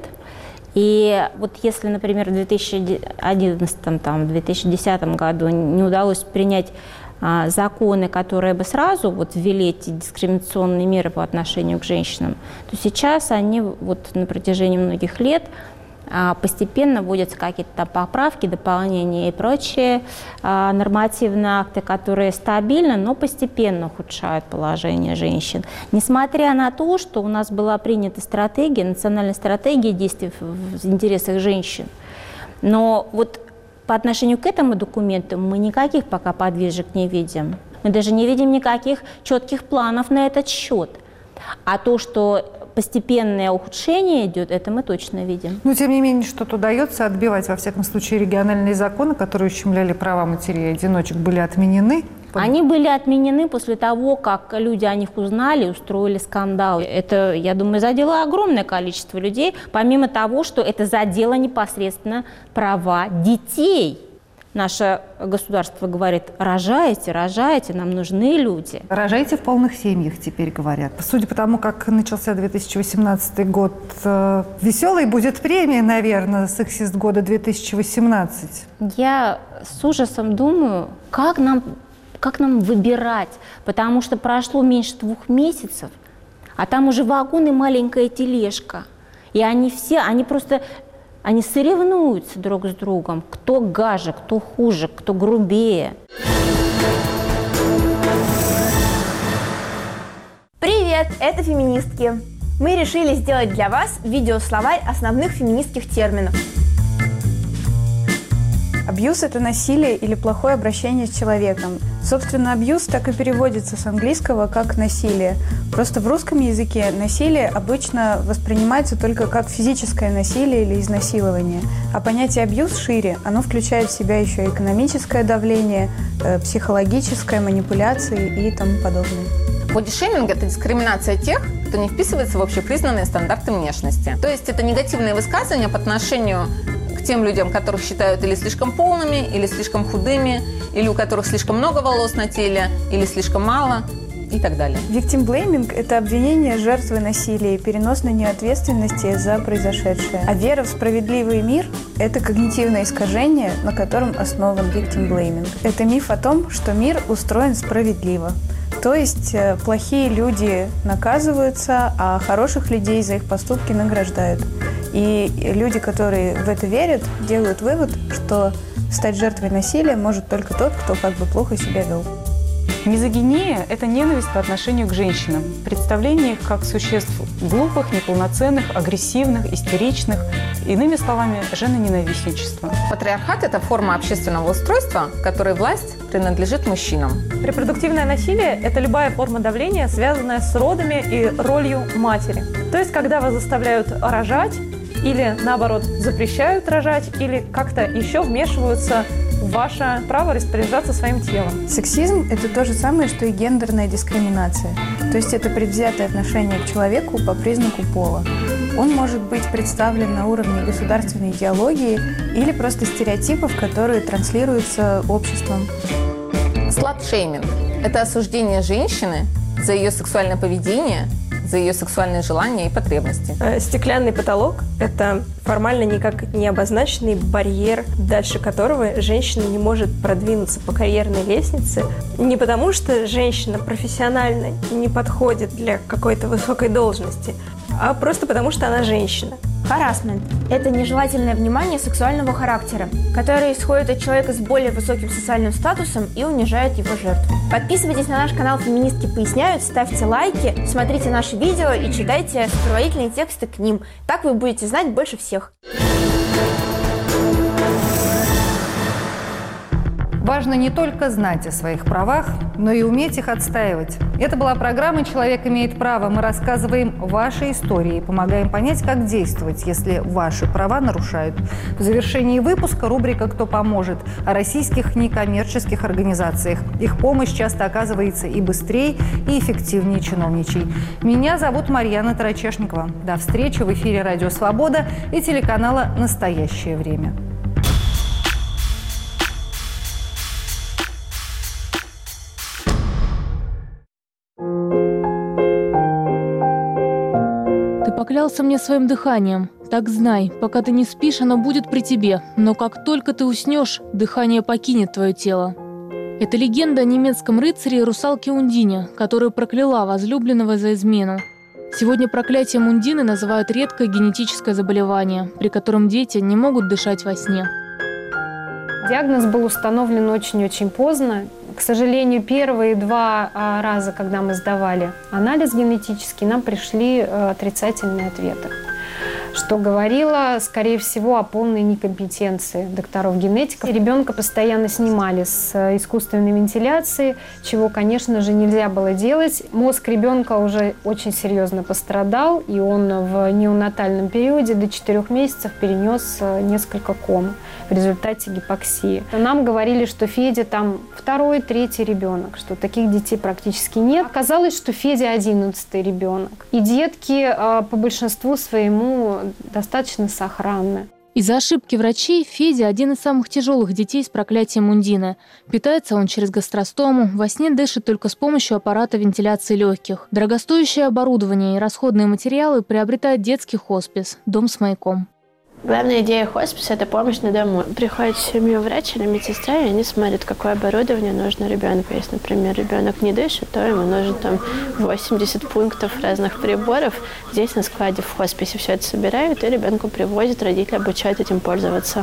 И вот если, например, в 2011-2010 году не удалось принять законы, которые бы сразу вот ввели эти дискриминационные меры по отношению к женщинам, то сейчас они вот на протяжении многих лет постепенно вводятся какие-то там поправки, дополнения и прочие нормативные акты, которые стабильно, но постепенно ухудшают положение женщин. Несмотря на то, что у нас была принята стратегия, национальная стратегия действий в интересах женщин, но вот по отношению к этому документу мы никаких пока подвижек не видим. Мы даже не видим никаких четких планов на этот счет. А то, что постепенное ухудшение идет, это мы точно видим. Но тем не менее, что-то удается отбивать. Во всяком случае, региональные законы, которые ущемляли права матерей и одиночек, были отменены Они были отменены после того, как люди о них узнали, устроили скандал. Это, я думаю, задело огромное количество людей, помимо того, что это задело непосредственно права детей. Наше государство говорит: рожайте, рожайте, нам нужны люди. Рожайте в полных семьях, теперь говорят. Судя по тому, как начался 2018 год, веселой будет премия, наверное, «Сексист года 2018». Я с ужасом думаю, как нам выбирать, потому что прошло меньше 2 месяцев, а там уже вагон и маленькая тележка. И они соревнуются друг с другом, кто гаже, кто хуже, кто грубее. Привет, это феминистки. Мы решили сделать для вас видеословарь основных феминистских терминов. Абьюз – это насилие или плохое обращение с человеком. Собственно, абьюз так и переводится с английского как «насилие». Просто в русском языке насилие обычно воспринимается только как физическое насилие или изнасилование. А понятие «абьюз» шире. Оно включает в себя еще экономическое давление, психологическое, манипуляции и тому подобное. Бодишейминг – это дискриминация тех, кто не вписывается в общепризнанные стандарты внешности. То есть это негативные высказывания по отношению к тем людям, которых считают или слишком полными, или слишком худыми, или у которых слишком много волос на теле, или слишком мало, и так далее. Victim-blaming – это обвинение жертвы насилия и перенос на нее ответственности за произошедшее. А вера в справедливый мир – это когнитивное искажение, на котором основан victim-blaming. Это миф о том, что мир устроен справедливо. То есть плохие люди наказываются, а хороших людей за их поступки награждают. И люди, которые в это верят, делают вывод, что стать жертвой насилия может только тот, кто как бы плохо себя вел. Мизогиния – это ненависть по отношению к женщинам, представление их как существ глупых, неполноценных, агрессивных, истеричных, иными словами, женоненавистничество. Патриархат – это форма общественного устройства, в которой власть принадлежит мужчинам. Репродуктивное насилие – это любая форма давления, связанная с родами и ролью матери. То есть, когда вас заставляют рожать, или, наоборот, запрещают рожать, или как-то еще вмешиваются в ваше право распоряжаться своим телом. Сексизм – это то же самое, что и гендерная дискриминация. То есть это предвзятое отношение к человеку по признаку пола. Он может быть представлен на уровне государственной идеологии или просто стереотипов, которые транслируются обществом. Сладшейминг – это осуждение женщины за ее сексуальное поведение, за ее сексуальные желания и потребности. Стеклянный потолок – это формально никак не обозначенный барьер, дальше которого женщина не может продвинуться по карьерной лестнице. Не потому, что женщина профессионально не подходит для какой-то высокой должности, а просто потому, что она женщина. Харассмент – это нежелательное внимание сексуального характера, которое исходит от человека с более высоким социальным статусом и унижает его жертву. Подписывайтесь на наш канал «Феминистки поясняют», ставьте лайки, смотрите наши видео и читайте сопроводительные тексты к ним. Так вы будете знать больше всех. Важно не только знать о своих правах, но и уметь их отстаивать. Это была программа «Человек имеет право». Мы рассказываем ваши истории и помогаем понять, как действовать, если ваши права нарушают. В завершении выпуска рубрика «Кто поможет?» о российских некоммерческих организациях. Их помощь часто оказывается и быстрее, и эффективнее чиновничьей. Меня зовут Марьяна Тарачешникова. До встречи в эфире «Радио Свобода» и телеканала «Настоящее время». Поклялся мне своим дыханием. Так знай, пока ты не спишь, оно будет при тебе, но как только ты уснешь, дыхание покинет твое тело. Это легенда о немецком рыцаре и русалке Ундине, которая прокляла возлюбленного за измену. Сегодня проклятием Ундины называют редкое генетическое заболевание, при котором дети не могут дышать во сне. Диагноз был установлен очень-очень поздно. К сожалению, первые 2 раза, когда мы сдавали анализ генетический, нам пришли отрицательные ответы. что говорило, скорее всего, о полной некомпетенции докторов-генетиков. Ребенка постоянно снимали с искусственной вентиляции, чего, конечно же, нельзя было делать. Мозг ребенка уже очень серьезно пострадал, и он в неонатальном периоде до 4 месяцев перенес несколько ком в результате гипоксии. Нам говорили, что Федя там 2-й, 3-й ребенок, что таких детей практически нет. Оказалось, что Федя 11-й ребенок. И детки по большинству своему достаточно сохранны. Из-за ошибки врачей Федя – один из самых тяжелых детей с проклятием Ундины. Питается он через гастростому, во сне дышит только с помощью аппарата вентиляции легких. Дорогостоящее оборудование и расходные материалы приобретает детский хоспис «Дом с маяком». Главная идея хосписа – это помощь на дому. Приходит в семью врач или медсестра, и они смотрят, какое оборудование нужно ребенку. Если, например, ребенок не дышит, то ему нужно там 80 пунктов разных приборов. Здесь на складе в хосписе все это собирают, и ребенку привозят, родители обучают этим пользоваться.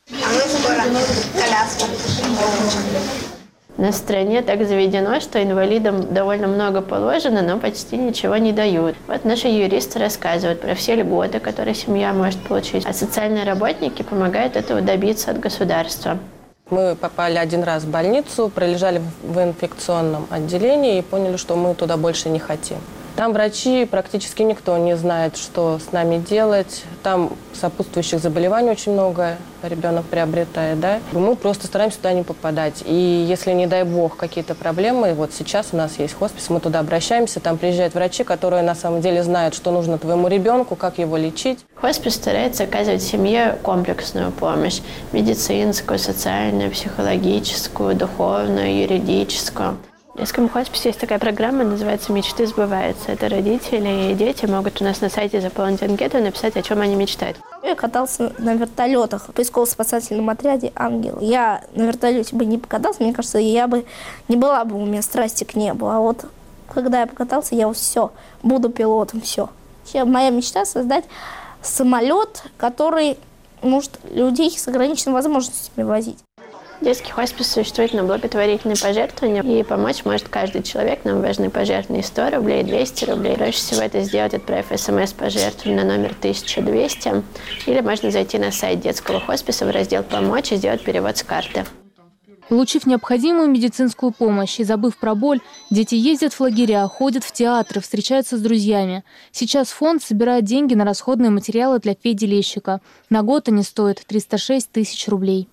На стране так заведено, что инвалидам довольно много положено, но почти ничего не дают. Вот наши юристы рассказывают про все льготы, которые семья может получить, а социальные работники помогают этого добиться от государства. Мы попали один раз в больницу, пролежали в инфекционном отделении и поняли, что мы туда больше не хотим. Там врачи, практически никто не знает, что с нами делать. Там сопутствующих заболеваний очень много ребенок приобретает, да. Мы просто стараемся туда не попадать. И если, не дай бог, какие-то проблемы, вот сейчас у нас есть хоспис, мы туда обращаемся, там приезжают врачи, которые на самом деле знают, что нужно твоему ребенку, как его лечить. Хоспис старается оказывать семье комплексную помощь – медицинскую, социальную, психологическую, духовную, юридическую. В детском хосписе есть такая программа, называется «Мечты сбываются». Это родители и дети могут у нас на сайте заполнить анкету и написать, о чем они мечтают. Я катался на вертолетах в поисково-спасательном отряде «Ангел». Я на вертолете бы не покатался, мне кажется, я бы не была бы у меня страсти к небу. А вот когда я покатался, я вот все, буду пилотом, все. Моя мечта — создать самолет, который может людей с ограниченными возможностями возить. Детский хоспис существует на благотворительные пожертвования, и помочь может каждый человек. Нам важны пожертвования 100 рублей, 200 рублей. Проще всего это сделать, отправив смс-пожертвование на номер 1200, или можно зайти на сайт детского хосписа в раздел «Помочь» и сделать перевод с карты. Получив необходимую медицинскую помощь и забыв про боль, дети ездят в лагеря, ходят в театры, встречаются с друзьями. Сейчас фонд собирает деньги на расходные материалы для Феди Лещика. На год они стоят 306 тысяч рублей.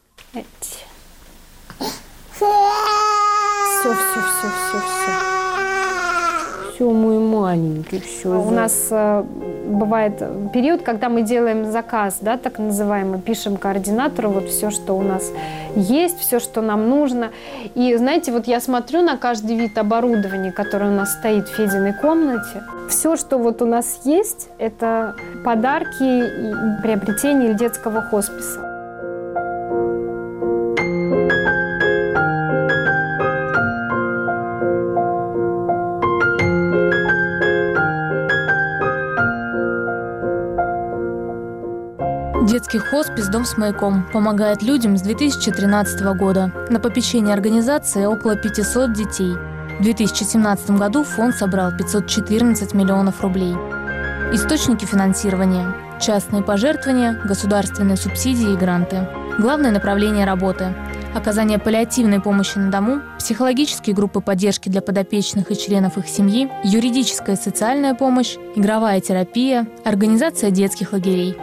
Все. Все, мой маленький, все. У нас бывает период, когда мы делаем заказ, да, так называемый, пишем координатору вот все, что у нас есть, все, что нам нужно. И знаете, вот я смотрю на каждый вид оборудования, которое у нас стоит в Фединой комнате. Все, что вот у нас есть, это подарки и приобретение детского хосписа. Детский хоспис «Дом с маяком» помогает людям с 2013 года. На попечении организации около 500 детей. В 2017 году фонд собрал 514 миллионов рублей. Источники финансирования – частные пожертвования, государственные субсидии и гранты. Главное направление работы – оказание паллиативной помощи на дому, психологические группы поддержки для подопечных и членов их семьи, юридическая и социальная помощь, игровая терапия, организация детских лагерей.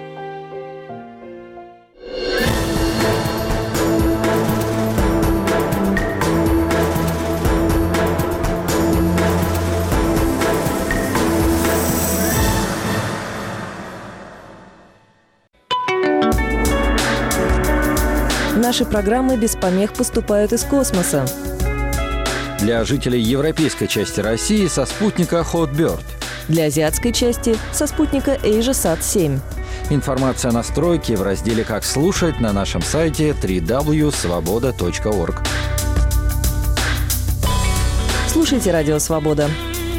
Наши программы без помех поступают из космоса. Для жителей европейской части России со спутника Hotbird. Для азиатской части со спутника AsiaSat-7. Информация о настройке в разделе «Как слушать» на нашем сайте www.svoboda.org. Слушайте «Радио Свобода».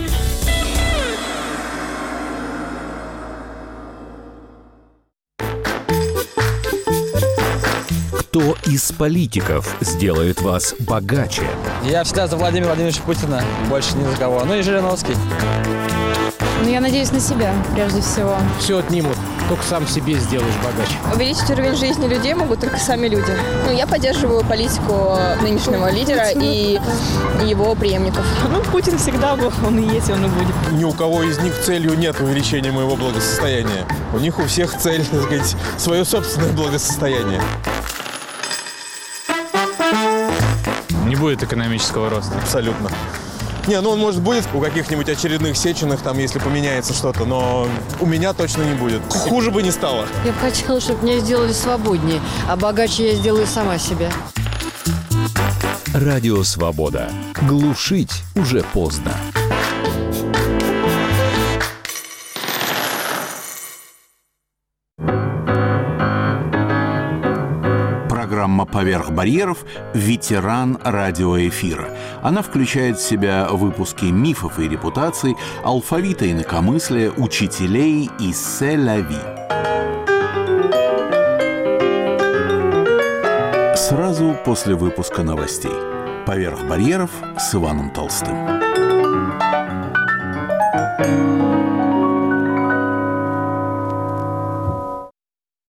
Кто из политиков сделает вас богаче? Я всегда за Владимира Владимировича Путина, больше ни за кого. Ну и Жириновский. Ну, я надеюсь на себя, прежде всего. Все отнимут, только сам себе сделаешь богаче. Увеличить уровень жизни людей могут только сами люди. Ну, я поддерживаю политику нынешнего лидера и его преемников. Ну, Путин всегда был, он и есть, он и будет. Ни у кого из них целью нет увеличения моего благосостояния. У них у всех цель, так сказать, свое собственное благосостояние. Не будет экономического роста. Абсолютно. Не, ну он, может, будет у каких-нибудь очередных Сеченых, там, если поменяется что-то, но у меня точно не будет. Хуже бы не стало. Я бы хотела, чтобы меня сделали свободнее, а богаче я сделаю сама себя. Радио «Свобода». Глушить уже поздно. Программа «Поверх барьеров» – ветеран радиоэфира. Она включает в себя выпуски мифов и репутаций, алфавита инакомыслия, учителей и «Се-ля-ви». Сразу после выпуска новостей. «Поверх барьеров» с Иваном Толстым.